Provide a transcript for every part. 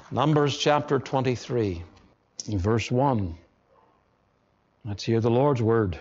Numbers chapter 23, verse 1. Let's hear the Lord's word.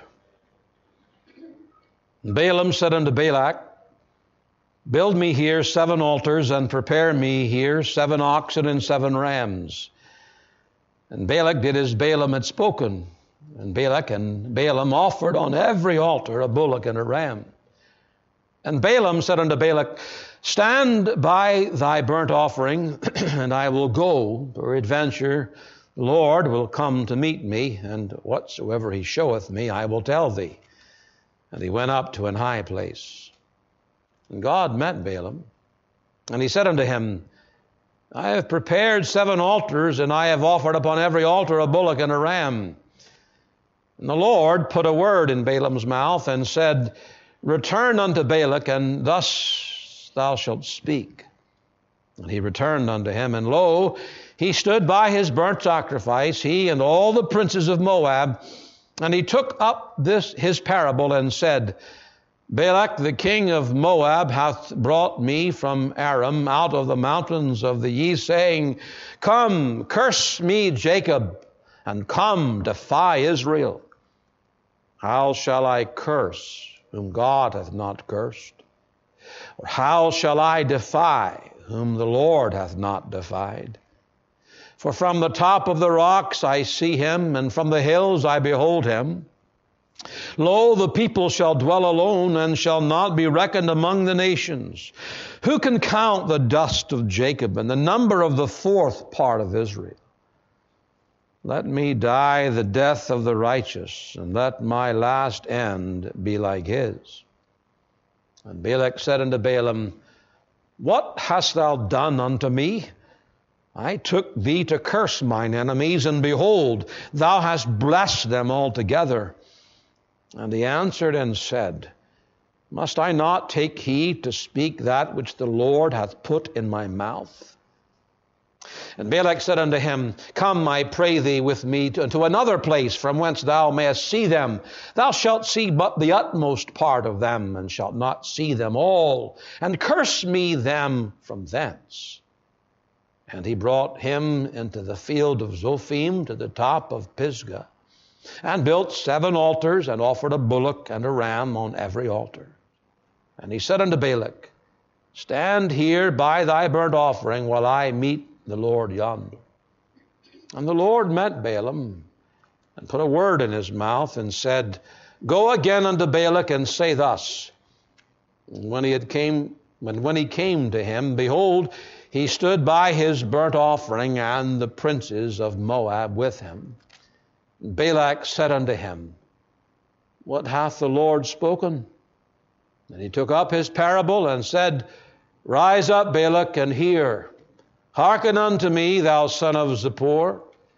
Balaam said unto Balak, Build me here 7 altars, and prepare me here 7 oxen and 7 rams. And Balak did as Balaam had spoken. And Balak and Balaam offered on every altar a bullock and a ram. And Balaam said unto Balak, Stand by thy burnt offering, and I will go. Peradventure, the Lord will come to meet me, and whatsoever he showeth me, I will tell thee. And he went up to an high place. And God met Balaam, and he said unto him, I have prepared 7 altars, and I have offered upon every altar a bullock and a ram. And the Lord put a word in Balaam's mouth, and said, Return unto Balak, and thus thou shalt speak. And he returned unto him, and lo, he stood by his burnt sacrifice, he and all the princes of Moab. And he took up his parable, and said, Balak the king of Moab hath brought me from Aram out of the mountains of the east, saying, Come, curse me, Jacob, and come, defy Israel. How shall I curse whom God hath not cursed? Or how shall I defy whom the Lord hath not defied? For from the top of the rocks I see him, and from the hills I behold him. Lo, the people shall dwell alone, and shall not be reckoned among the nations. Who can count the dust of Jacob, and the number of the 4th part of Israel? Let me die the death of the righteous, and let my last end be like his. And Balak said unto Balaam, What hast thou done unto me? I took thee to curse mine enemies, and behold, thou hast blessed them altogether. And he answered and said, Must I not take heed to speak that which the Lord hath put in my mouth? And Balak said unto him, Come, I pray thee, with me to another place from whence thou mayest see them. Thou shalt see but the utmost part of them, and shalt not see them all. And curse me them from thence. And he brought him into the field of Zophim to the top of Pisgah, and built 7 altars, and offered a bullock and a ram on every altar. And he said unto Balak, Stand here by thy burnt offering, while I meet the Lord yonder. And the Lord met Balaam, and put a word in his mouth, and said, Go again unto Balak, and say thus. And when he came to him, behold, he stood by his burnt offering, and the princes of Moab with him. And Balak said unto him, What hath the Lord spoken? And he took up his parable, and said, Rise up, Balak, and hear. Hearken unto me, thou son of Zippor.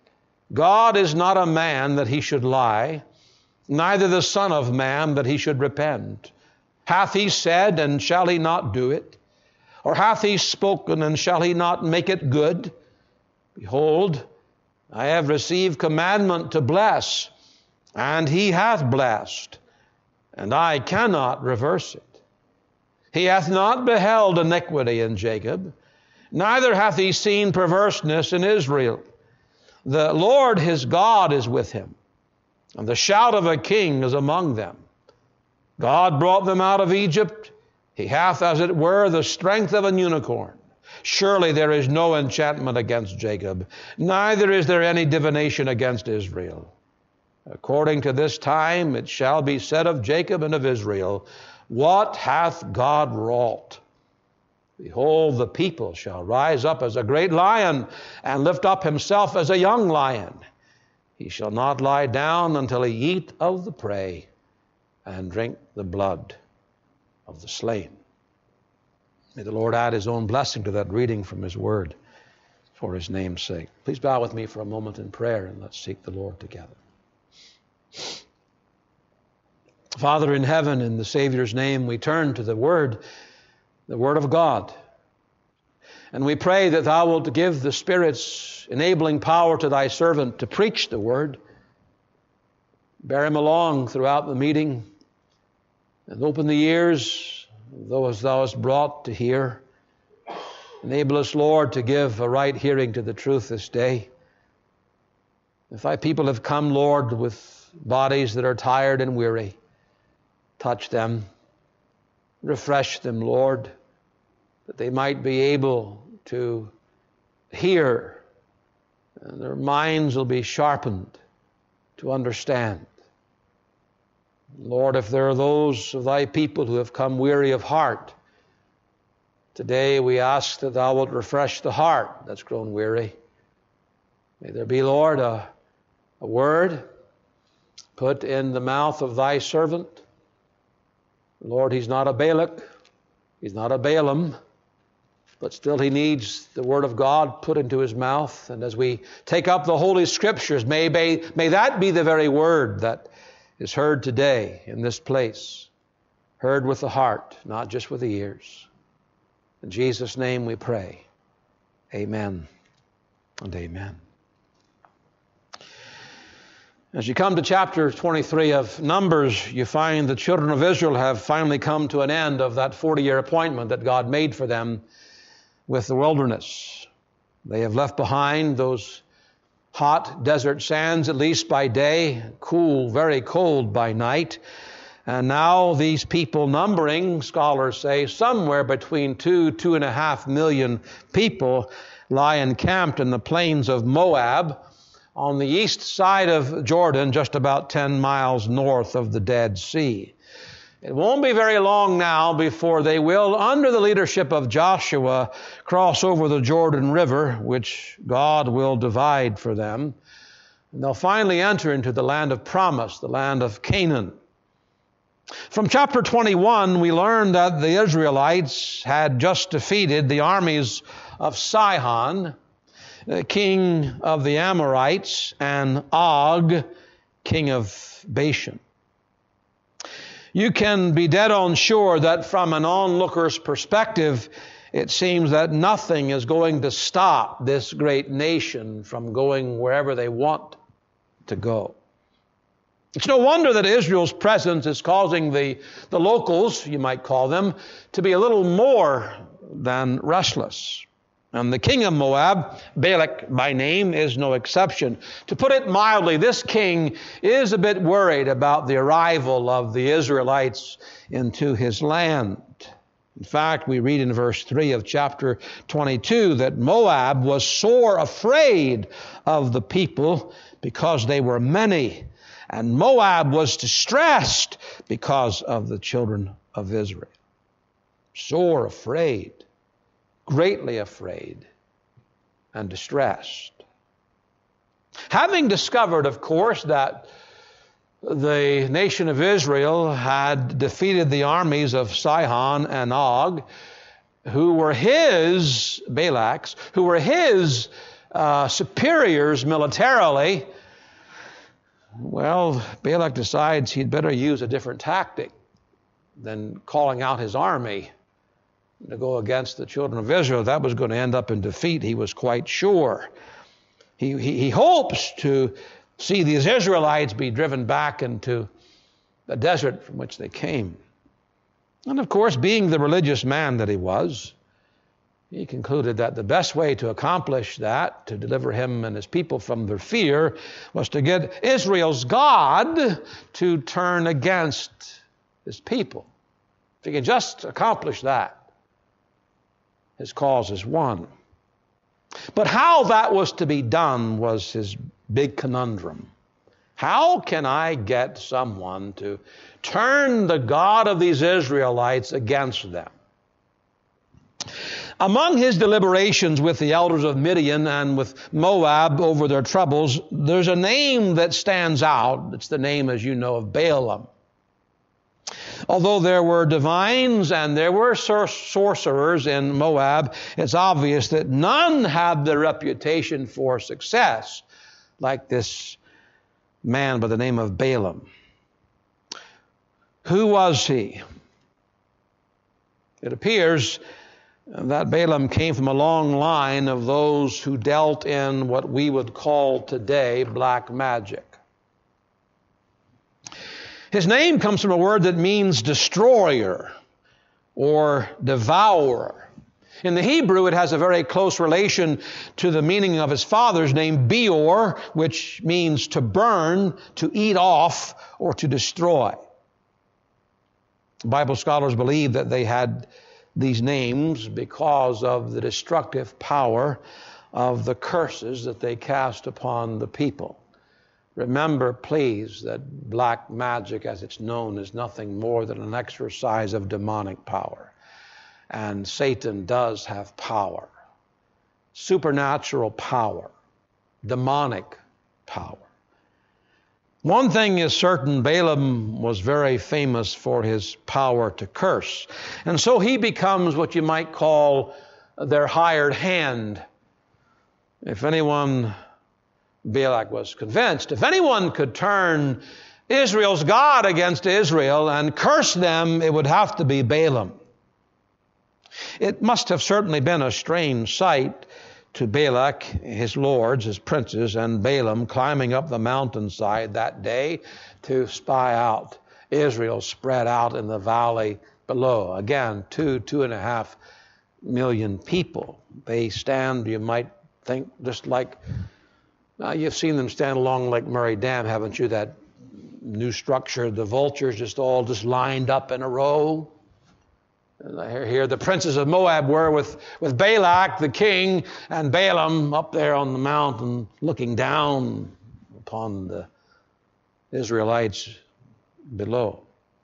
God is not a man that he should lie, neither the son of man that he should repent. Hath he said, and shall he not do it? Or hath he spoken, and shall he not make it good? Behold, I have received commandment to bless, and he hath blessed, and I cannot reverse it. He hath not beheld iniquity in Jacob, neither hath he seen perverseness in Israel. The Lord his God is with him, and the shout of a king is among them. God brought them out of Egypt. He hath, as it were, the strength of an unicorn. Surely there is no enchantment against Jacob, neither is there any divination against Israel. According to this time it shall be said of Jacob and of Israel, What hath God wrought? Behold, the people shall rise up as a great lion, and lift up himself as a young lion. He shall not lie down until he eat of the prey, and drink the blood of the slain. May the Lord add his own blessing to that reading from his word for his name's sake. Please bow with me for a moment in prayer, and let's seek the Lord together. Father in heaven, in the Savior's name, we turn to the Word of God. And we pray that thou wilt give the Spirit's enabling power to thy servant to preach the Word. Bear him along throughout the meeting, and open the ears of those thou hast brought to hear. Enable us, Lord, to give a right hearing to the truth this day. If thy people have come, Lord, with bodies that are tired and weary, touch them, refresh them, Lord, that they might be able to hear, and their minds will be sharpened to understand. Lord, if there are those of thy people who have come weary of heart, today we ask that thou wilt refresh the heart that's grown weary. May there be, Lord, a word put in the mouth of thy servant. Lord, he's not a Balak, he's not a Balaam, but still he needs the word of God put into his mouth. And as we take up the Holy Scriptures, may that be the very word that is heard today in this place, heard with the heart, not just with the ears. In Jesus' name we pray. Amen and amen. As you come to chapter 23 of Numbers, you find the children of Israel have finally come to an end of that 40-year appointment that God made for them with the wilderness. They have left behind those hot desert sands, at least by day, cool, very cold by night. And now these people, numbering, scholars say, somewhere between 2.5 million people, lie encamped in the plains of Moab on the east side of Jordan, just about 10 miles north of the Dead Sea. It won't be very long now before they will, under the leadership of Joshua, cross over the Jordan River, which God will divide for them. And they'll finally enter into the land of promise, the land of Canaan. From chapter 21, we learn that the Israelites had just defeated the armies of Sihon, king of the Amorites, and Og, king of Bashan. You can be dead on sure that from an onlooker's perspective, it seems that nothing is going to stop this great nation from going wherever they want to go. It's no wonder that Israel's presence is causing the locals, you might call them, to be a little more than restless. And the king of Moab, Balak by name, is no exception. To put it mildly, this king is a bit worried about the arrival of the Israelites into his land. In fact, we read in verse 3 of chapter 22 that Moab was sore afraid of the people because they were many. And Moab was distressed because of the children of Israel. Sore afraid. Greatly afraid and distressed. Having discovered, of course, that the nation of Israel had defeated the armies of Sihon and Og, who were his, Balak's, who were his superiors militarily, well, Balak decides he'd better use a different tactic than calling out his army to go against the children of Israel. That was going to end up in defeat, he was quite sure. He hopes to see these Israelites be driven back into the desert from which they came. And of course, being the religious man that he was, he concluded that the best way to accomplish that, to deliver him and his people from their fear, was to get Israel's God to turn against his people. If he can just accomplish that, his cause is won. But how that was to be done was his big conundrum. How can I get someone to turn the God of these Israelites against them? Among his deliberations with the elders of Midian and with Moab over their troubles, there's a name that stands out. It's the name, as you know, of Balaam. Although there were divines and there were sorcerers in Moab, it's obvious that none had the reputation for success like this man by the name of Balaam. Who was he? It appears that Balaam came from a long line of those who dealt in what we would call today black magic. His name comes from a word that means destroyer or devourer. In the Hebrew, it has a very close relation to the meaning of his father's name, Beor, which means to burn, to eat off, or to destroy. Bible scholars believe that they had these names because of the destructive power of the curses that they cast upon the people. Remember, please, that black magic, as it's known, is nothing more than an exercise of demonic power. And Satan does have power, supernatural power, demonic power. One thing is certain, Balaam was very famous for his power to curse. And so he becomes what you might call their hired hand. If anyone, Balak was convinced, if anyone could turn Israel's God against Israel and curse them, it would have to be Balaam. It must have certainly been a strange sight to Balak, his lords, his princes, and Balaam climbing up the mountainside that day to spy out Israel spread out in the valley below. Again, 2.5 million people. They stand, you might think, just like, you've seen them stand along Lake Murray Dam, haven't you? That new structure, the vultures all lined up in a row. Here the princes of Moab were with Balak, the king, and Balaam up there on the mountain looking down upon the Israelites below.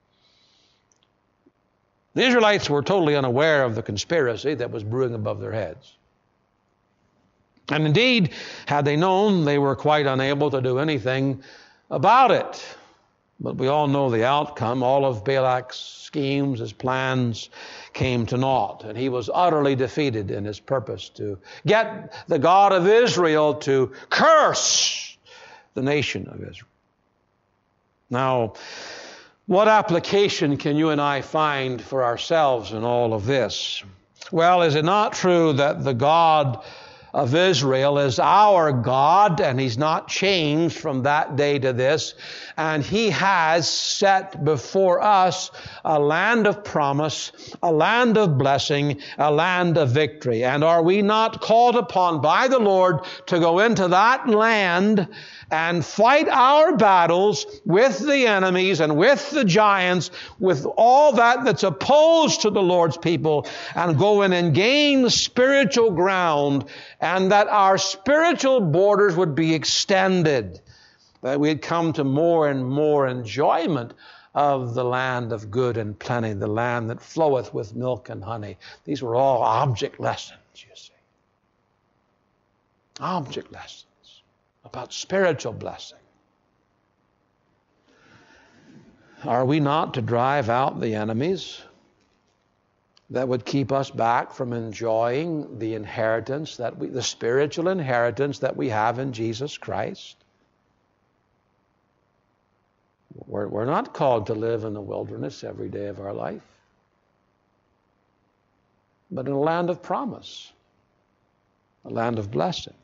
The Israelites were totally unaware of the conspiracy that was brewing above their heads. And indeed, had they known, they were quite unable to do anything about it. But we all know the outcome. All of Balak's schemes, his plans came to naught. And he was utterly defeated in his purpose to get the God of Israel to curse the nation of Israel. Now, what application can you and I find for ourselves in all of this? Well, is it not true that the God of Israel is our God, and He's not changed from that day to this, and He has set before us a land of promise, a land of blessing, a land of victory. And are we not called upon by the Lord to go into that land and fight our battles with the enemies and with the giants, with all that's opposed to the Lord's people, and go in and gain spiritual ground, and that our spiritual borders would be extended, that we'd come to more and more enjoyment of the land of good and plenty, the land that floweth with milk and honey. These were all object lessons, you see. Object lessons about spiritual blessing. Are we not to drive out the enemies that would keep us back from enjoying the inheritance the spiritual inheritance that we have in Jesus Christ? We're not called to live in the wilderness every day of our life, but in a land of promise, a land of blessing.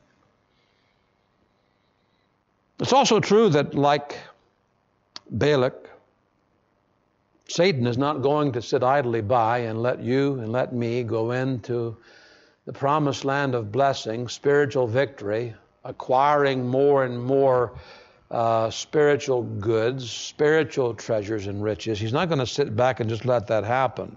It's also true that, like Balak, Satan is not going to sit idly by and let you and let me go into the promised land of blessing, spiritual victory, acquiring more and more spiritual goods, spiritual treasures and riches. He's not going to sit back and just let that happen.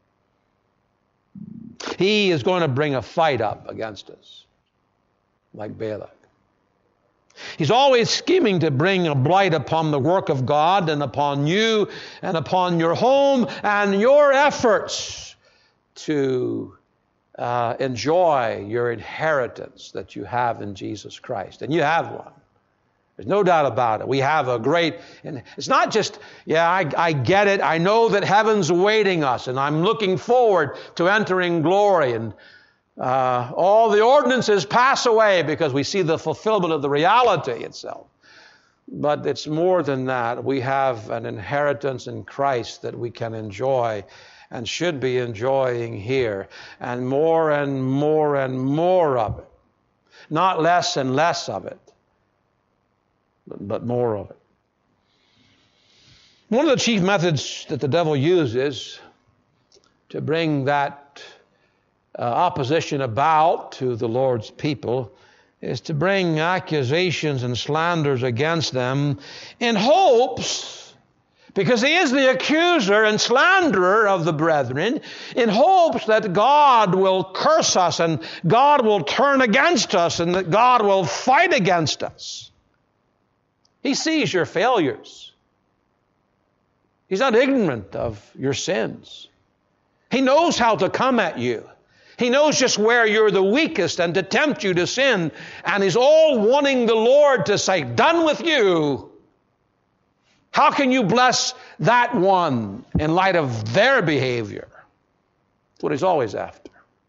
He is going to bring a fight up against us, like Balak. He's always scheming to bring a blight upon the work of God and upon you and upon your home and your efforts to enjoy your inheritance that you have in Jesus Christ. And you have one. There's no doubt about it. We have a great, and it's not just, I get it. I know that heaven's awaiting us, and I'm looking forward to entering glory, and all the ordinances pass away because we see the fulfillment of the reality itself. But it's more than that. We have an inheritance in Christ that we can enjoy and should be enjoying here, and more and more and more of it. Not less and less of it, but more of it. One of the chief methods that the devil uses to bring that opposition about to the Lord's people is to bring accusations and slanders against them in hopes, because he is the accuser and slanderer of the brethren, in hopes that God will curse us and God will turn against us and that God will fight against us. He sees your failures. He's not ignorant of your sins. He knows how to come at you. He knows just where you're the weakest and to tempt you to sin. And he's all wanting the Lord to say, done with you. How can you bless that one in light of their behavior? That's what he's always after.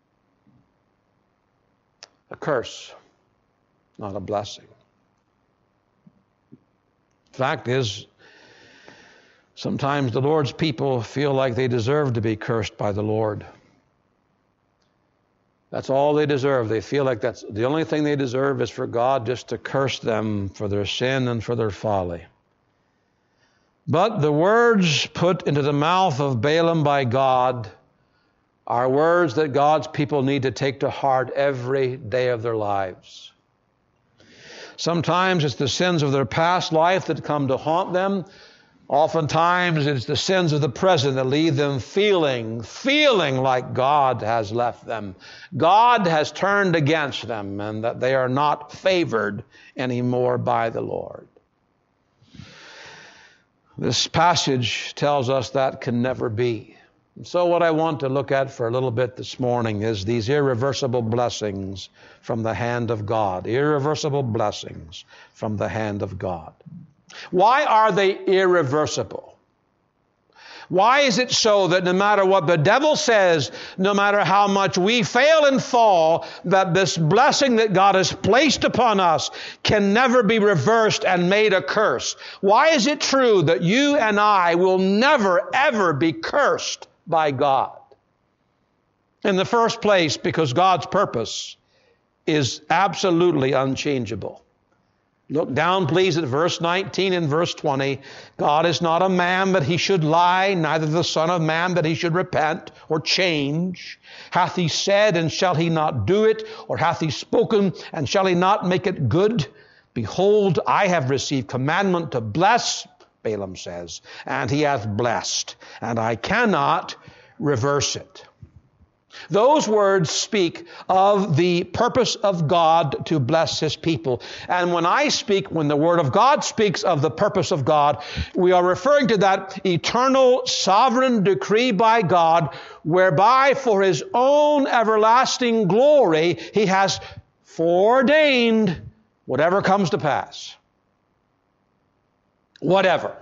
A curse, not a blessing. Fact is, sometimes the Lord's people feel like they deserve to be cursed by the Lord. That's all they deserve. They feel like that's the only thing they deserve is for God just to curse them for their sin and for their folly. But the words put into the mouth of Balaam by God are words that God's people need to take to heart every day of their lives. Sometimes it's the sins of their past life that come to haunt them. Oftentimes it's the sins of the present that leave them feeling like God has left them. God has turned against them and that they are not favored anymore by the Lord. This passage tells us that can never be. And so what I want to look at for a little bit this morning is these irreversible blessings from the hand of God. Irreversible blessings from the hand of God. Why are they irreversible? Why is it so that no matter what the devil says, no matter how much we fail and fall, that this blessing that God has placed upon us can never be reversed and made a curse? Why is it true that you and I will never, ever be cursed by God? In the first place, because God's purpose is absolutely unchangeable. Look down, please, at verse 19 and verse 20. God is not a man that he should lie, neither the Son of Man that he should repent or change. Hath he said, and shall he not do it? Or hath he spoken, and shall he not make it good? Behold, I have received commandment to bless, Balaam says, and he hath blessed, and I cannot reverse it. Those words speak of the purpose of God to bless his people. And when the Word of God speaks of the purpose of God, we are referring to that eternal sovereign decree by God, whereby for his own everlasting glory, he has foreordained whatever comes to pass. Whatever.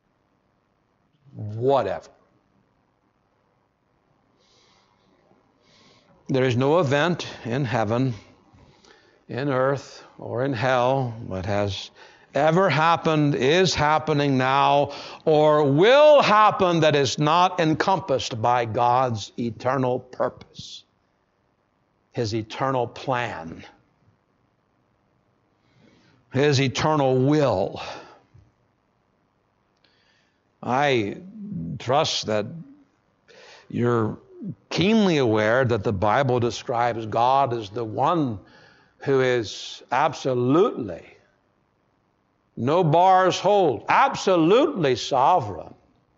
There is no event in heaven, in earth, or in hell that has ever happened, is happening now, or will happen that is not encompassed by God's eternal purpose, his eternal plan, his eternal will. I trust that you're keenly aware that the Bible describes God as the one who is absolutely, no bars hold, absolutely sovereign,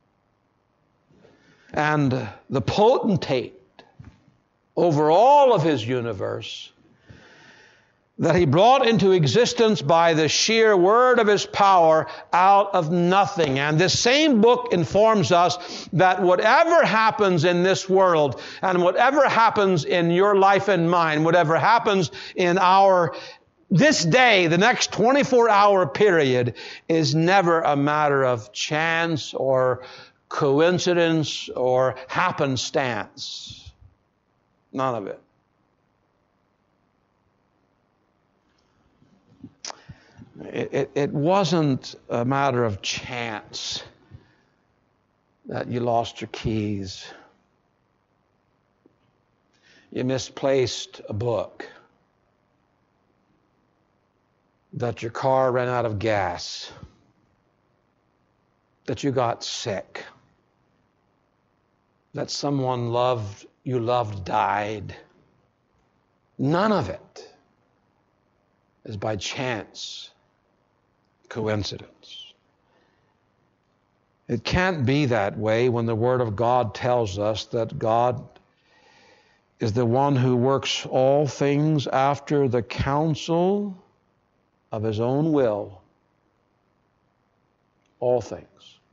and the potentate over all of his universe, that he brought into existence by the sheer word of his power out of nothing. And this same book informs us that whatever happens in this world, and whatever happens in your life and mine, whatever happens in this day, the next 24-hour period, is never a matter of chance or coincidence or happenstance. None of it. It wasn't a matter of chance that you lost your keys. You misplaced a book. That your car ran out of gas. That you got sick. That someone you loved died. None of it is by chance, coincidence. It can't be that way when the Word of God tells us that God is the one who works all things after the counsel of His own will. All things.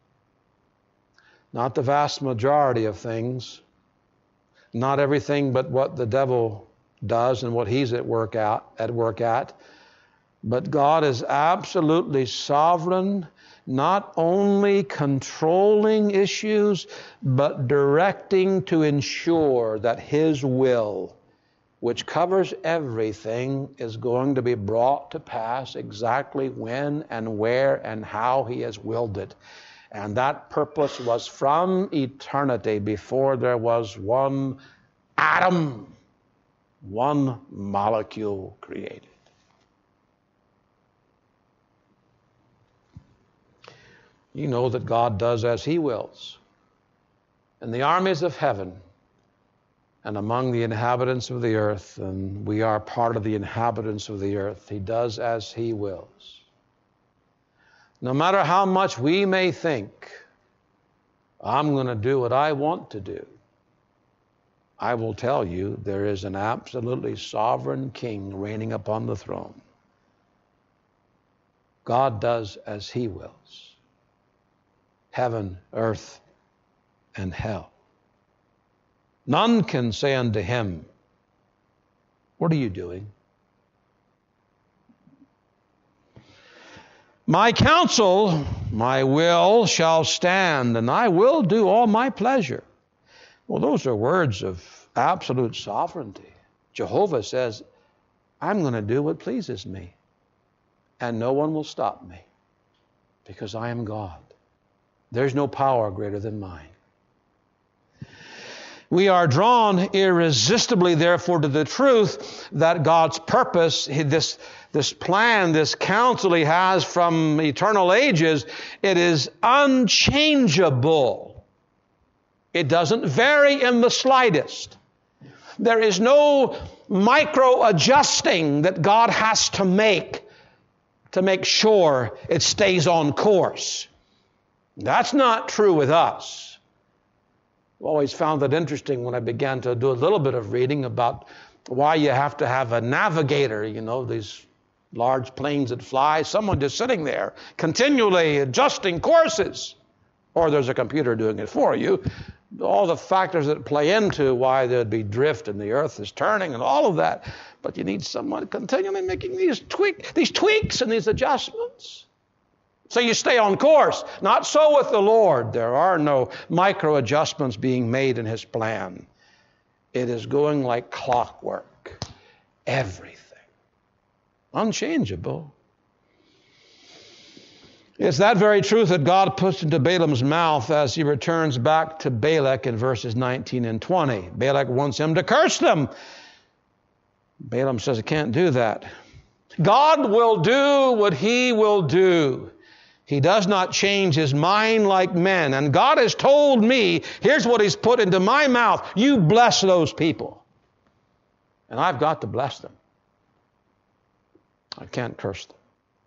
Not the vast majority of things. Not everything but what the devil does and what he's at work at. But God is absolutely sovereign, not only controlling issues, but directing to ensure that His will, which covers everything, is going to be brought to pass exactly when and where and how He has willed it. And that purpose was from eternity, before there was one atom, one molecule created. You know that God does as He wills. In the armies of heaven and among the inhabitants of the earth, and we are part of the inhabitants of the earth, He does as He wills. No matter how much we may think, I'm going to do what I want to do, I will tell you there is an absolutely sovereign King reigning upon the throne. God does as He wills. Heaven, earth, and hell. None can say unto Him, what are you doing? My counsel, my will shall stand, and I will do all my pleasure. Well, those are words of absolute sovereignty. Jehovah says, I'm going to do what pleases me, and no one will stop me, because I am God. There's no power greater than mine. We are drawn irresistibly, therefore, to the truth that God's purpose, this plan, this counsel He has from eternal ages, it is unchangeable. It doesn't vary in the slightest. There is no micro-adjusting that God has to make sure it stays on course. That's not true with us. I've always found that interesting when I began to do a little bit of reading about why you have to have a navigator, these large planes that fly, someone just sitting there continually adjusting courses. Or there's a computer doing it for you. All the factors that play into why there'd be drift and the earth is turning and all of that. But you need someone continually making these tweaks and these adjustments. So you stay on course. Not so with the Lord. There are no micro adjustments being made in His plan. It is going like clockwork. Everything. Unchangeable. It's that very truth that God puts into Balaam's mouth as he returns back to Balak in verses 19 and 20. Balak wants him to curse them. Balaam says, I can't do that. God will do what He will do. He does not change His mind like men. And God has told me, here's what He's put into my mouth. You bless those people. And I've got to bless them. I can't curse them.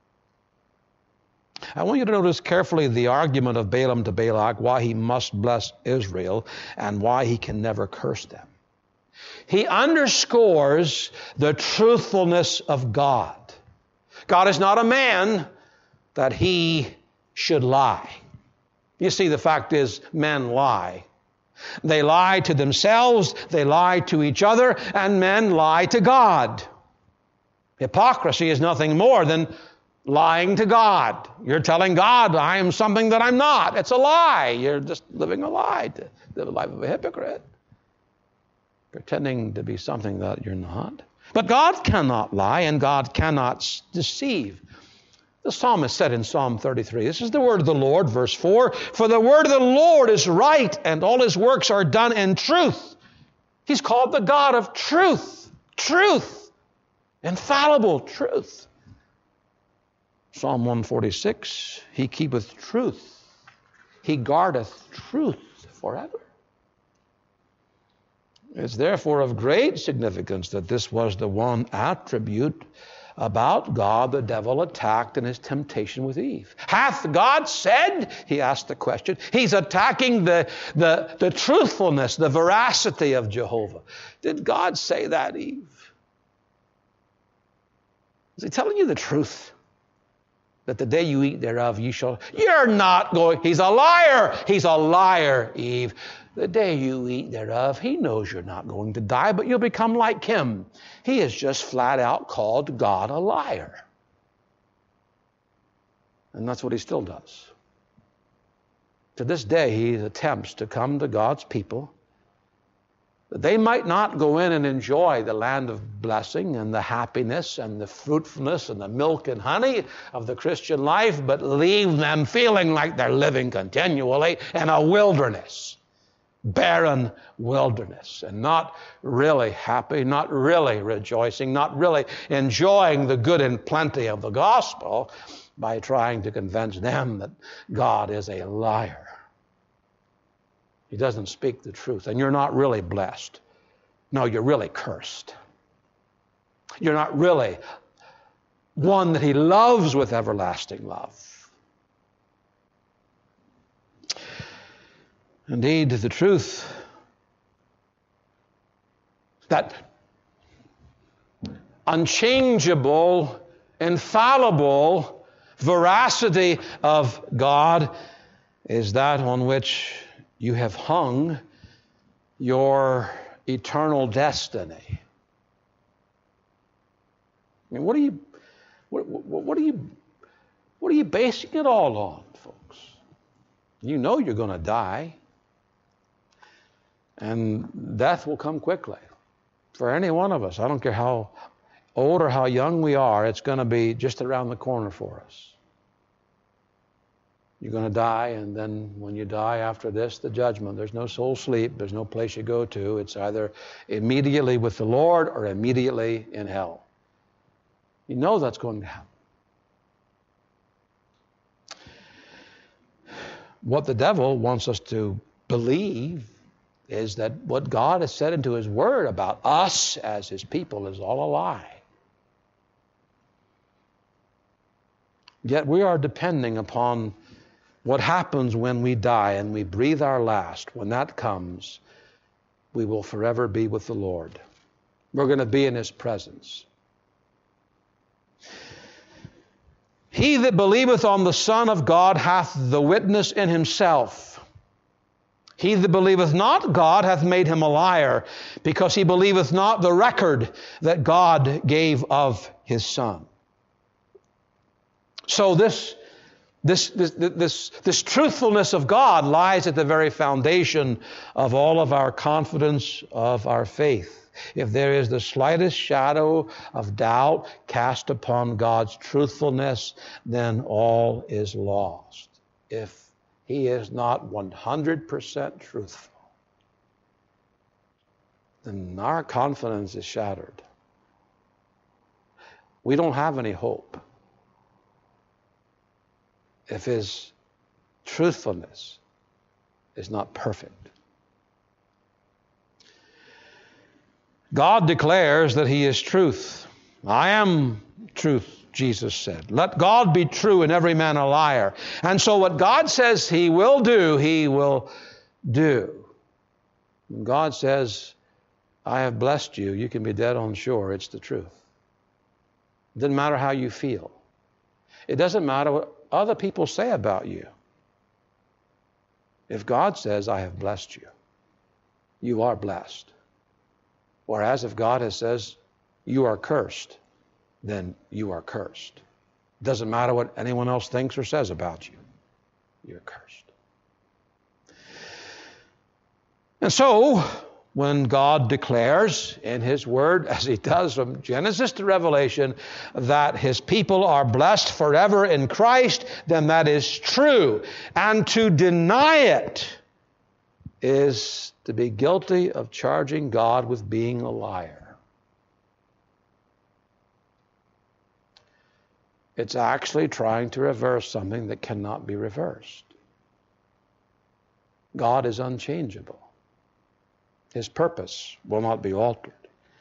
I want you to notice carefully the argument of Balaam to Balak, why he must bless Israel and why he can never curse them. He underscores the truthfulness of God. God is not a man that He should lie. You see, the fact is, men lie. They lie to themselves, they lie to each other, and men lie to God. Hypocrisy is nothing more than lying to God. You're telling God, I am something that I'm not. It's a lie. You're just living a lie, to live a life of a hypocrite. Pretending to be something that you're not. But God cannot lie, and God cannot deceive. The psalmist said in Psalm 33, this is the word of the Lord, verse 4, for the word of the Lord is right, and all His works are done in truth. He's called the God of truth. Truth. Infallible truth. Psalm 146, He keepeth truth. He guardeth truth forever. It's therefore of great significance that this was the one attribute about God the devil attacked in his temptation with Eve. Hath God said? He asked the question. He's attacking the truthfulness, the veracity of Jehovah. Did God say that, Eve? Is he telling you the truth? That the day you eat thereof, you're not going. He's a liar. He's a liar, Eve. The day you eat thereof, he knows you're not going to die, but you'll become like him. He has just flat out called God a liar. And that's what he still does. To this day, he attempts to come to God's people that they might not go in and enjoy the land of blessing and the happiness and the fruitfulness and the milk and honey of the Christian life, but leave them feeling like they're living continually in a wilderness. Barren wilderness, and not really happy, not really rejoicing, not really enjoying the good and plenty of the gospel by trying to convince them that God is a liar. He doesn't speak the truth, and you're not really blessed. No, you're really cursed. You're not really one that he loves with everlasting love. Indeed, the truth that unchangeable, infallible veracity of God is that on which you have hung your eternal destiny. I mean, what are you basing it all on, folks? You know you're going to die. And death will come quickly for any one of us. I don't care how old or how young we are, it's going to be just around the corner for us. You're going to die, and then when you die after this, the judgment. There's no soul sleep. There's no place you go to. It's either immediately with the Lord or immediately in hell. You know that's going to happen. What the devil wants us to believe is that what God has said into his word about us as his people is all a lie. Yet we are depending upon what happens when we die and we breathe our last. When that comes, we will forever be with the Lord. We're going to be in his presence. He that believeth on the Son of God hath the witness in himself. He that believeth not God hath made him a liar, because he believeth not the record that God gave of his Son. So this truthfulness of God lies at the very foundation of all of our confidence, of our faith. If there is the slightest shadow of doubt cast upon God's truthfulness, then all is lost. If he is not 100% truthful, then our confidence is shattered. We don't have any hope if his truthfulness is not perfect. God declares that he is truth. I am truth, Jesus said. Let God be true and every man a liar. And so what God says he will do, he will do. When God says, I have blessed you, you can be dead on shore, it's the truth. It doesn't matter how you feel. It doesn't matter what other people say about you. If God says, I have blessed you, you are blessed. Whereas if God says, you are cursed, then you are cursed. It doesn't matter what anyone else thinks or says about you. You're cursed. And so, when God declares in his word, as he does from Genesis to Revelation, that his people are blessed forever in Christ, then that is true. And to deny it is to be guilty of charging God with being a liar. It's actually trying to reverse something that cannot be reversed. God is unchangeable. His purpose will not be altered.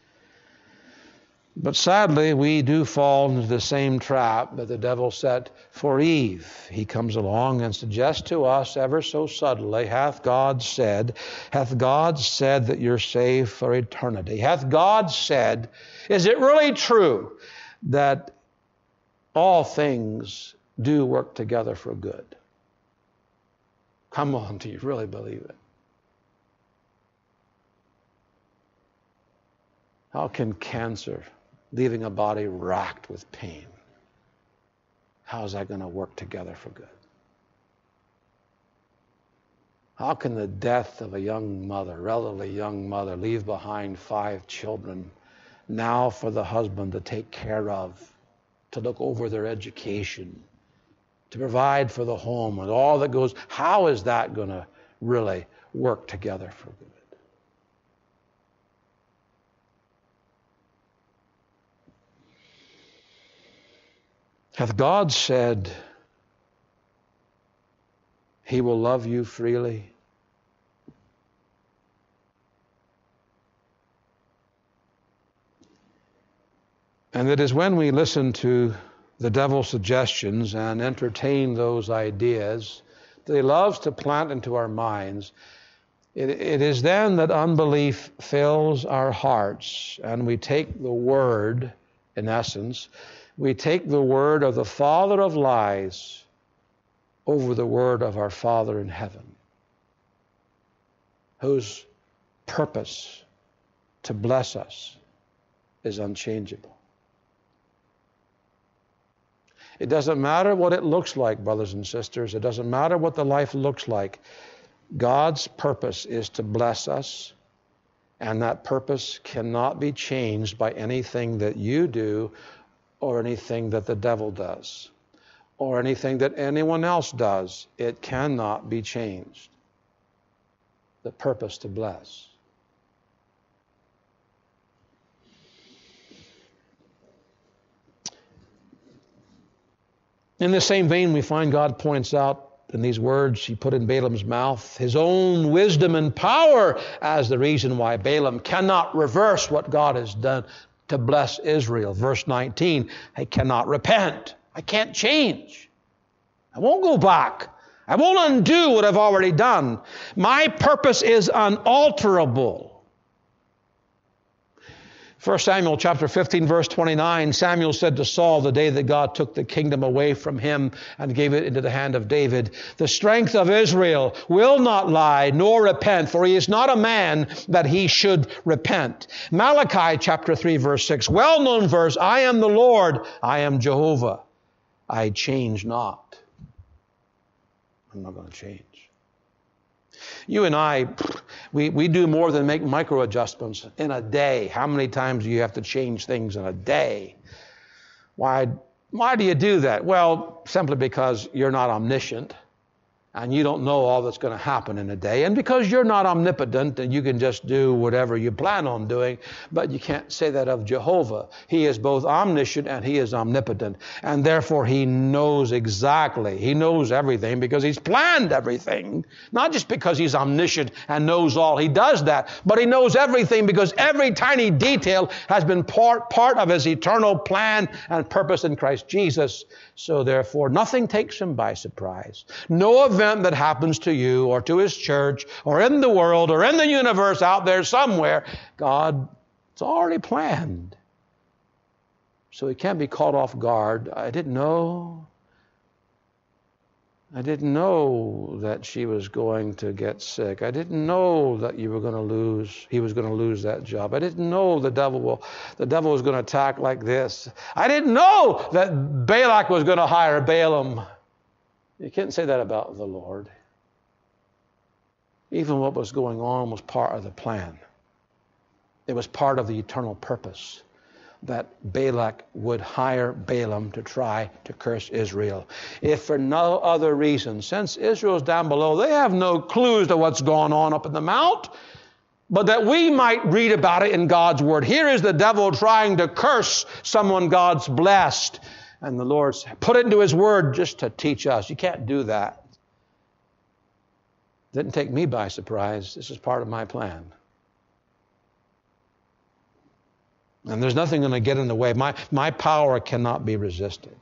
But sadly, we do fall into the same trap that the devil set for Eve. He comes along and suggests to us ever so subtly, hath God said that you're saved for eternity? Hath God said, is it really true that all things do work together for good? Come on, do you really believe it? How can cancer, leaving a body racked with pain, how is that going to work together for good? How can the death of a young mother, relatively young mother, leave behind 5 children, now for the husband to take care of, to look over their education, to provide for the home and all that goes, how is that going to really work together for good? Hath God said He will love you freely? And it is when we listen to the devil's suggestions and entertain those ideas that he loves to plant into our minds, it is then that unbelief fills our hearts and we take the word, in essence, we take the word of the father of lies over the word of our Father in heaven, whose purpose to bless us is unchangeable. It doesn't matter what it looks like, brothers and sisters. It doesn't matter what the life looks like. God's purpose is to bless us, and that purpose cannot be changed by anything that you do or anything that the devil does or anything that anyone else does. It cannot be changed. The purpose to bless. In the same vein, we find God points out in these words He put in Balaam's mouth His own wisdom and power as the reason why Balaam cannot reverse what God has done to bless Israel. Verse 19, I cannot repent. I can't change. I won't go back. I won't undo what I've already done. My purpose is unalterable. 1 Samuel chapter 15, verse 29, Samuel said to Saul the day that God took the kingdom away from him and gave it into the hand of David, the strength of Israel will not lie nor repent, for he is not a man that he should repent. Malachi chapter 3, verse 6, well-known verse, I am the Lord, I am Jehovah, I change not. I'm not going to change. You and I, we do more than make micro adjustments in a day. How many times do you have to change things in a day? Why do you do that? Well, simply because you're not omniscient and you don't know all that's going to happen in a day. And because you're not omnipotent and you can just do whatever you plan on doing, but you can't say that of Jehovah. He is both omniscient and He is omnipotent. And therefore He knows exactly. He knows everything because He's planned everything. Not just because He's omniscient and knows all. He does that. But He knows everything because every tiny detail has been part of His eternal plan and purpose in Christ Jesus. So therefore nothing takes Him by surprise. No event that happens to you or to His church or in the world or in the universe out there somewhere, God, it's already planned. So He can't be caught off guard. I didn't know that she was going to get sick. I didn't know that he was going to lose that job. I didn't know the devil was going to attack like this. I didn't know that Balak was going to hire Balaam. You can't say that about the Lord. Even what was going on was part of the plan. It was part of the eternal purpose that Balak would hire Balaam to try to curse Israel. If for no other reason, since Israel's down below, they have no clues to what's going on up in the mount, but that we might read about it in God's Word. Here is the devil trying to curse someone God's blessed. And the Lord put it into His Word just to teach us. You can't do that. Didn't take me by surprise. This is part of my plan. And there's nothing going to get in the way. My power cannot be resisted.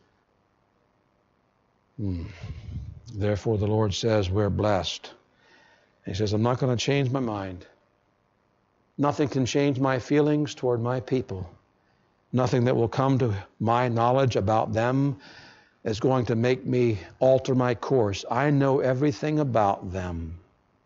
Therefore, the Lord says we're blessed. He says, I'm not going to change my mind. Nothing can change my feelings toward my people. Nothing that will come to my knowledge about them is going to make me alter my course. I know everything about them.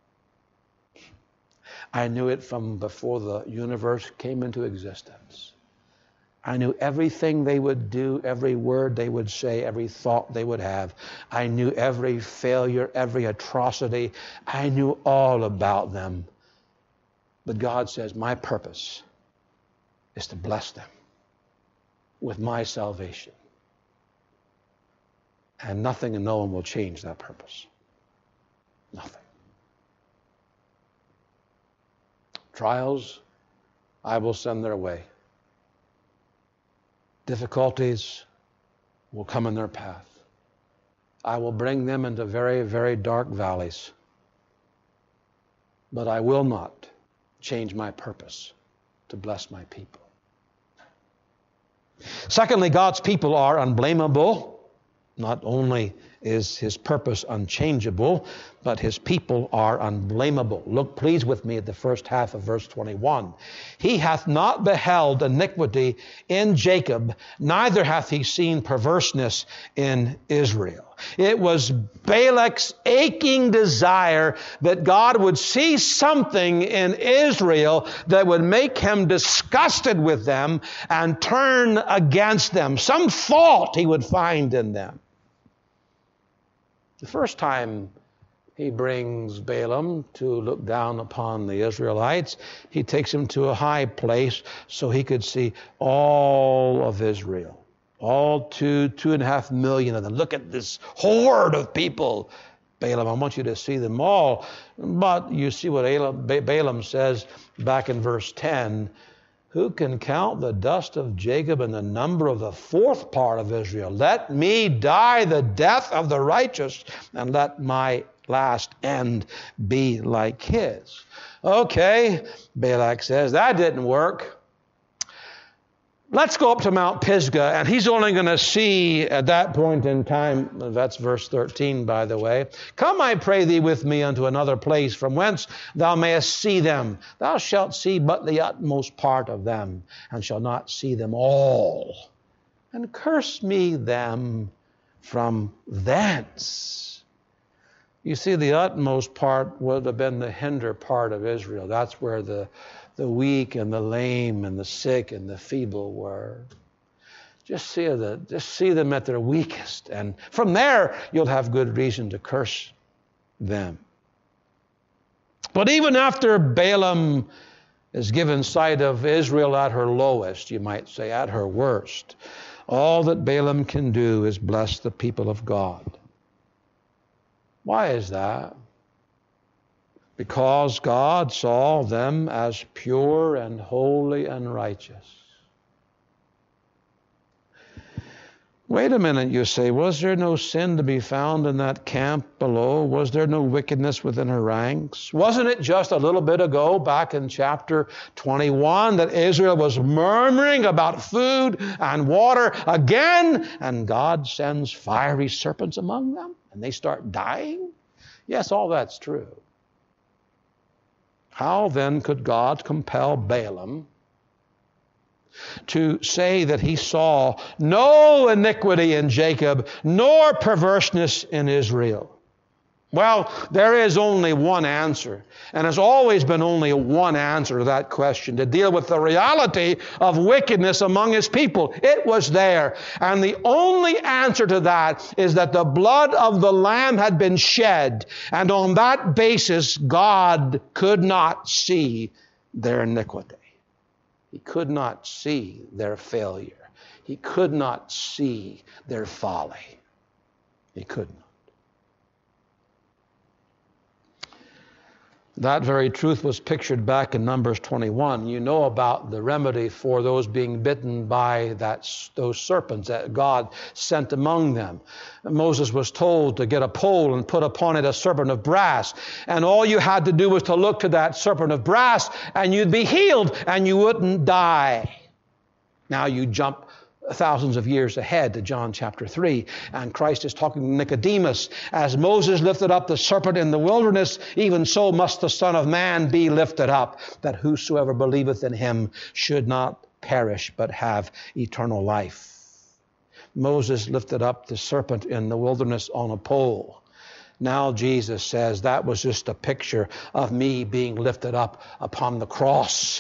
I knew it from before the universe came into existence. I knew everything they would do, every word they would say, every thought they would have. I knew every failure, every atrocity. I knew all about them. But God says, my purpose is to bless them with my salvation. And nothing and no one will change that purpose. Nothing. Trials, I will send their way. Difficulties will come in their path. I will bring them into very, very dark valleys. But I will not change my purpose to bless my people. Secondly, God's people are unblameable. Not only is his purpose unchangeable, but his people are unblameable. Look, please, with me at the first half of verse 21. He hath not beheld iniquity in Jacob, neither hath he seen perverseness in Israel. It was Balak's aching desire that God would see something in Israel that would make him disgusted with them and turn against them. Some fault he would find in them. The first time he brings Balaam to look down upon the Israelites, he takes him to a high place so he could see all of Israel. All 2.5 million of them. Look at this horde of people. Balaam, I want you to see them all. But you see what Balaam says back in verse 10. Who can count the dust of Jacob and the number of the fourth part of Israel? Let me die the death of the righteous, and let my last end be like his. Okay, Balak says, that didn't work. Let's go up to Mount Pisgah, and he's only going to see at that point in time, that's verse 13, by the way, come, I pray thee, with me unto another place, from whence thou mayest see them. Thou shalt see but the utmost part of them, and shalt not see them all. And curse me them from thence. You see, the utmost part would have been the hinder part of Israel. That's where the weak and the lame and the sick and the feeble were. Just see them at their weakest. And from there, you'll have good reason to curse them. But even after Balaam is given sight of Israel at her lowest, you might say, at her worst, all that Balaam can do is bless the people of God. Why is that? Because God saw them as pure and holy and righteous. Wait a minute, you say, was there no sin to be found in that camp below? Was there no wickedness within her ranks? Wasn't it just a little bit ago, back in chapter 21, that Israel was murmuring about food and water again, and God sends fiery serpents among them, and they start dying? Yes, all that's true. How then could God compel Balaam to say that he saw no iniquity in Jacob, nor perverseness in Israel? Well, there is only one answer, and has always been only one answer to that question, to deal with the reality of wickedness among his people. It was there, and the only answer to that is that the blood of the Lamb had been shed, and on that basis, God could not see their iniquity. He could not see their failure. He could not see their folly. He could not. That very truth was pictured back in Numbers 21. You know about the remedy for those being bitten by those serpents that God sent among them. Moses was told to get a pole and put upon it a serpent of brass. And all you had to do was to look to that serpent of brass, and you'd be healed, and you wouldn't die. Now you jump thousands of years ahead to John chapter 3, and Christ is talking to Nicodemus. As Moses lifted up the serpent in the wilderness, even so must the Son of Man be lifted up, that whosoever believeth in him should not perish, but have eternal life. Moses lifted up the serpent in the wilderness on a pole. Now Jesus says that was just a picture of me being lifted up upon the cross.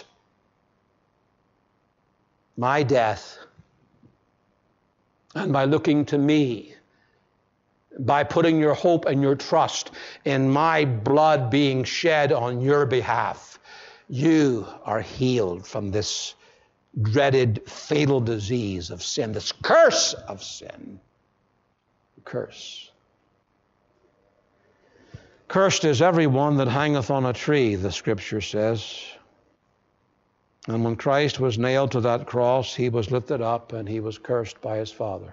My death, and by looking to me, by putting your hope and your trust in my blood being shed on your behalf, you are healed from this dreaded fatal disease of sin, this curse of sin. Curse. Cursed is everyone that hangeth on a tree, the Scripture says. And when Christ was nailed to that cross, he was lifted up and he was cursed by his Father.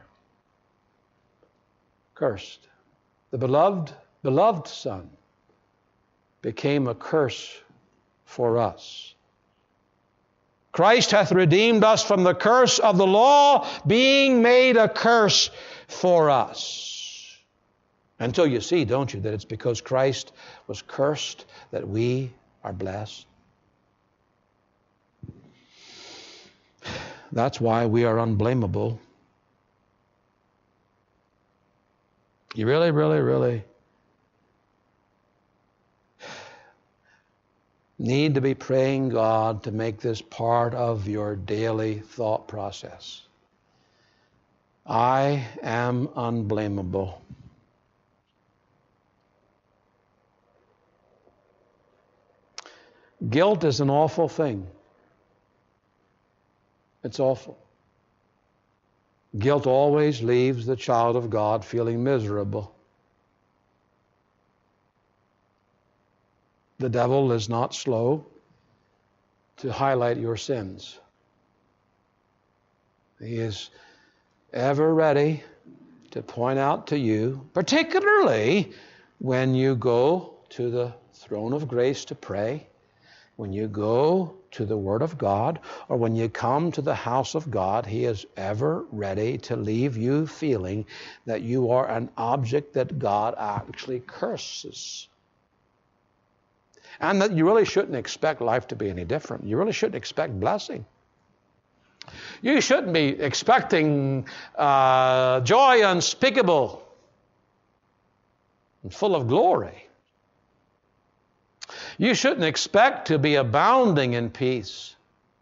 Cursed. The beloved Son became a curse for us. Christ hath redeemed us from the curse of the law, being made a curse for us. Until you see, don't you, that it's because Christ was cursed that we are blessed. That's why we are unblameable. You really, really, really need to be praying God to make this part of your daily thought process. I am unblameable. Guilt is an awful thing. It's awful. Guilt always leaves the child of God feeling miserable. The devil is not slow to highlight your sins. He is ever ready to point out to you, particularly when you go to the throne of grace to pray, when you go to the Word of God, or when you come to the house of God, he is ever ready to leave you feeling that you are an object that God actually curses. And that you really shouldn't expect life to be any different. You really shouldn't expect blessing. You shouldn't be expecting joy unspeakable and full of glory. You shouldn't expect to be abounding in peace.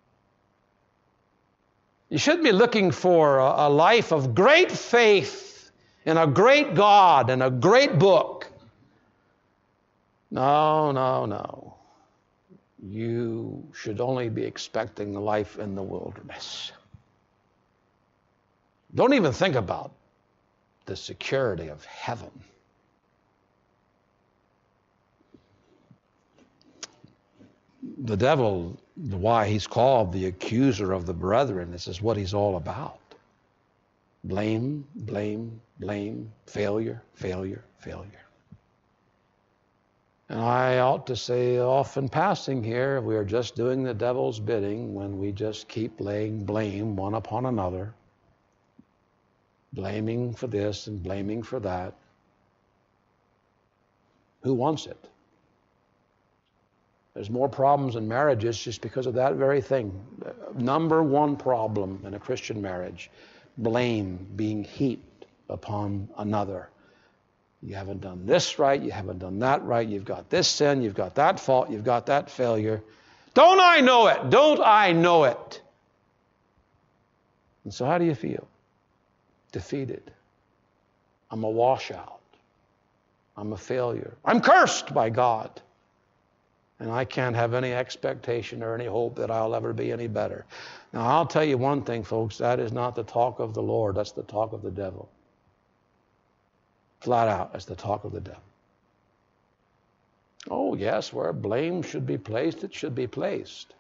You shouldn't be looking for a life of great faith in a great God and a great book. No, no, no. You should only be expecting life in the wilderness. Don't even think about the security of heaven. The devil, why he's called the accuser of the brethren, this is what he's all about. Blame, blame, blame, failure, failure, failure. And I ought to say off in passing here, we are just doing the devil's bidding when we just keep laying blame one upon another, blaming for this and blaming for that. Who wants it? There's more problems in marriages just because of that very thing. Number one problem in a Christian marriage, blame being heaped upon another. You haven't done this right, you haven't done that right, you've got this sin, you've got that fault, you've got that failure. Don't I know it? Don't I know it? And so how do you feel? Defeated. I'm a washout. I'm a failure. I'm cursed by God. And I can't have any expectation or any hope that I'll ever be any better. Now, I'll tell you one thing, folks. That is not the talk of the Lord. That's the talk of the devil. Flat out, that's the talk of the devil. Oh, yes, where blame should be placed, it should be placed.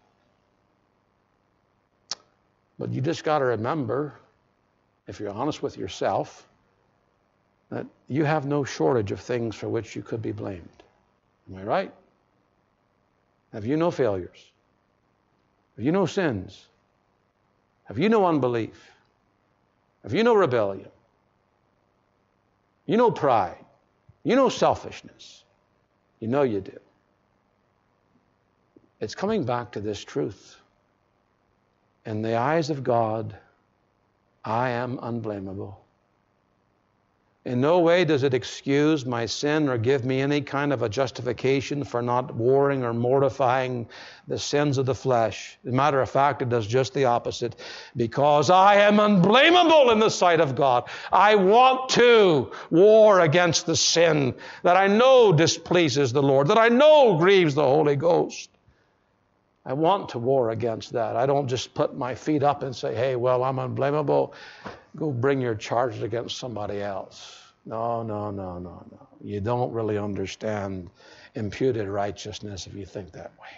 But you just got to remember, if you're honest with yourself, that you have no shortage of things for which you could be blamed. Am I right? Have you no failures? Have you no sins? If you know unbelief, if you know rebellion, you know pride, you know selfishness, you know you do. It's coming back to this truth. In the eyes of God, I am unblameable. In no way does it excuse my sin or give me any kind of a justification for not warring or mortifying the sins of the flesh. As a matter of fact, it does just the opposite. Because I am unblameable in the sight of God, I want to war against the sin that I know displeases the Lord, that I know grieves the Holy Ghost. I want to war against that. I don't just put my feet up and say, hey, well, I'm unblameable. Go bring your charges against somebody else. No. You don't really understand imputed righteousness if you think that way.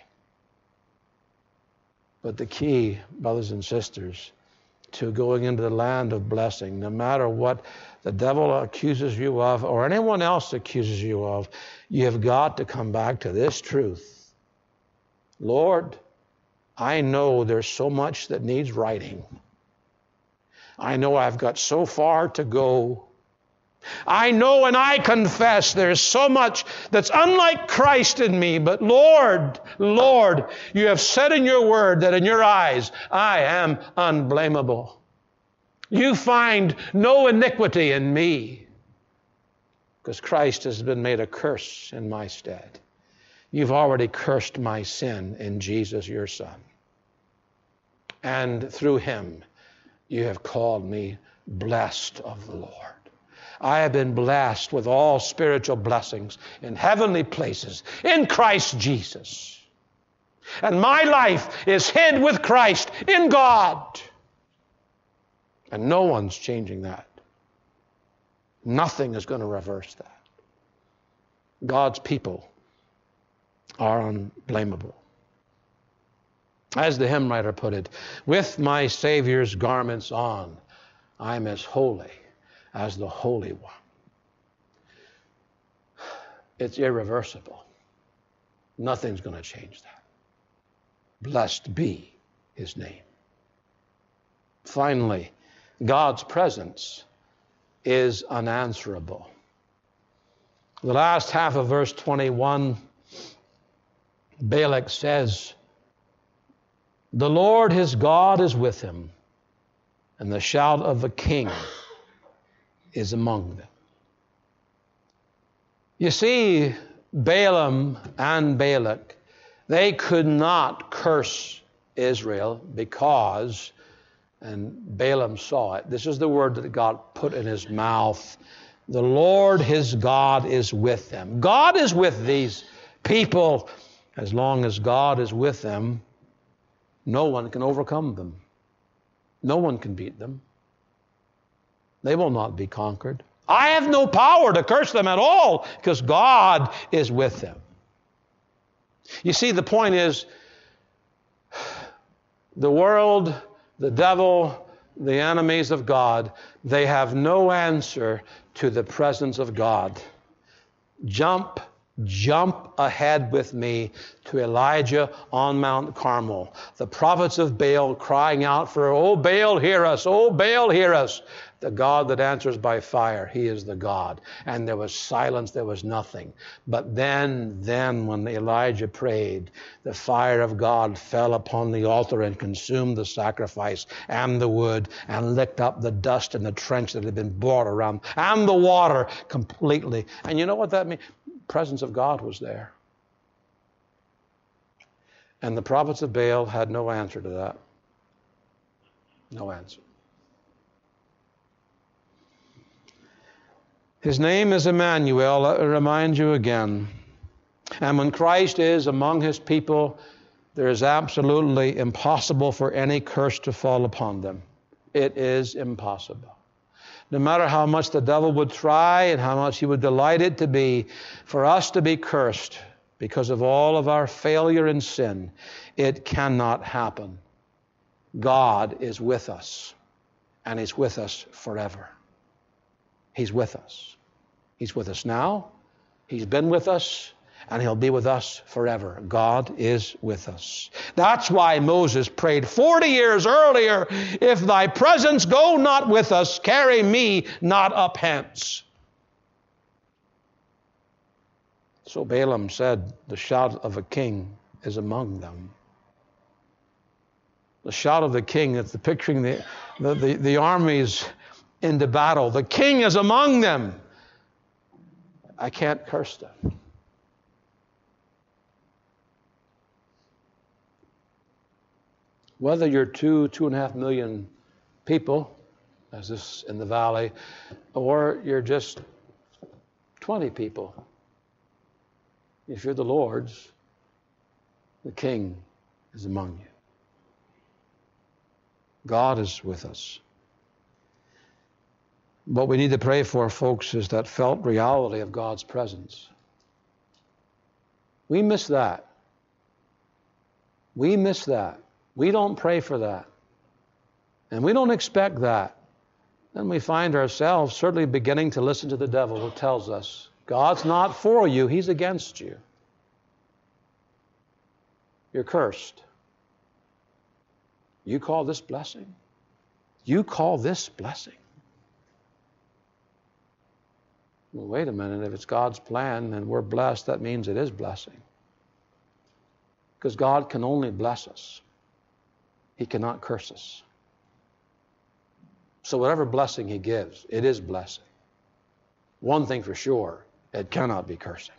But the key, brothers and sisters, to going into the land of blessing, no matter what the devil accuses you of or anyone else accuses you of, you have got to come back to this truth. Lord, I know there's so much that needs righting. I know I've got so far to go. I know and I confess there's so much that's unlike Christ in me. But Lord, you have said in your word that in your eyes I am unblameable. You find no iniquity in me because Christ has been made a curse in my stead. You've already cursed my sin in Jesus, your Son. And through him, you have called me blessed of the Lord. I have been blessed with all spiritual blessings in heavenly places in Christ Jesus. And my life is hid with Christ in God. And no one's changing that. Nothing is going to reverse that. God's people are unblameable. As the hymn writer put it, with my Savior's garments on, I'm as holy as the Holy One. It's irreversible. Nothing's going to change that. Blessed be his name. Finally, God's presence is unanswerable. The last half of verse 21, Balak says, the Lord his God is with him, and the shout of the king is among them. You see, Balaam and Balak, they could not curse Israel because, and Balaam saw it, this is the word that God put in his mouth, the Lord his God is with them. God is with these people. As long as God is with them, no one can overcome them. No one can beat them. They will not be conquered. I have no power to curse them at all because God is with them. You see, the point is, the world, the devil, the enemies of God, they have no answer to the presence of God. Jump ahead with me to Elijah on Mount Carmel. The prophets of Baal crying out for, oh Baal, hear us, oh Baal, hear us. The God that answers by fire, he is the God. And there was silence, there was nothing. But then when Elijah prayed, the fire of God fell upon the altar and consumed the sacrifice and the wood and licked up the dust and the trench that had been brought around and the water completely. And you know what that means? Presence of God was there. And the prophets of Baal had no answer to that. No answer. His name is Emmanuel, let me remind you again. And when Christ is among his people, there is absolutely impossible for any curse to fall upon them. It is impossible. No matter how much the devil would try and how much he would delight it to be, for us to be cursed because of all of our failure and sin, it cannot happen. God is with us, and he's with us forever. He's with us. He's with us now. He's been with us, and He'll be with us forever. God is with us. That's why Moses prayed 40 years earlier, if thy presence go not with us, carry me not up hence. So Balaam said, the shout of a king is among them. The shout of the king, it's picturing the armies into battle. The king is among them. I can't curse them. Whether you're 2.5 million people, as this in the valley, or you're just 20 people, if you're the Lord's, the King is among you. God is with us. What we need to pray for, folks, is that felt reality of God's presence. We miss that. We miss that. We don't pray for that. And we don't expect that. Then we find ourselves certainly beginning to listen to the devil who tells us, God's not for you, He's against you. You're cursed. You call this blessing? You call this blessing? Well, wait a minute. If it's God's plan and we're blessed, that means it is blessing. Because God can only bless us. He cannot curse us. So whatever blessing He gives, it is blessing. One thing for sure, it cannot be cursing.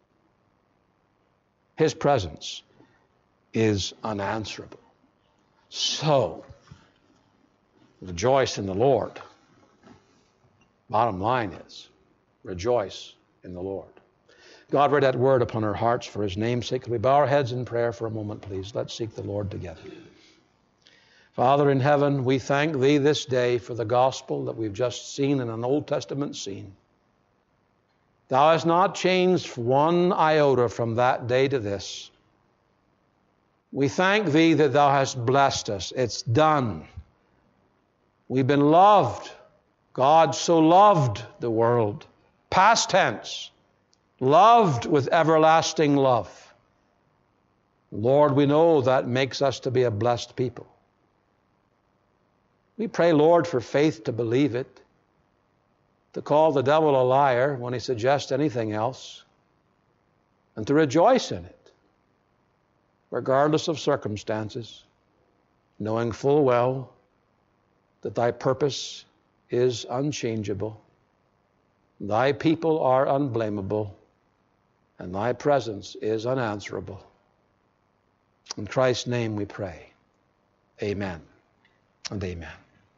His presence is unanswerable. So, rejoice in the Lord. Bottom line is, rejoice in the Lord. God, read that word upon our hearts for His name's sake. Could we bow our heads in prayer for a moment, please? Let's seek the Lord together. Father in heaven, we thank Thee this day for the gospel that we've just seen in an Old Testament scene. Thou hast not changed one iota from that day to this. We thank Thee that Thou hast blessed us. It's done. We've been loved. God so loved the world. Past tense. Loved with everlasting love. Lord, we know that makes us to be a blessed people. We pray, Lord, for faith to believe it, to call the devil a liar when he suggests anything else, and to rejoice in it, regardless of circumstances, knowing full well that Thy purpose is unchangeable, Thy people are unblameable, and Thy presence is unanswerable. In Christ's name we pray. Amen and amen.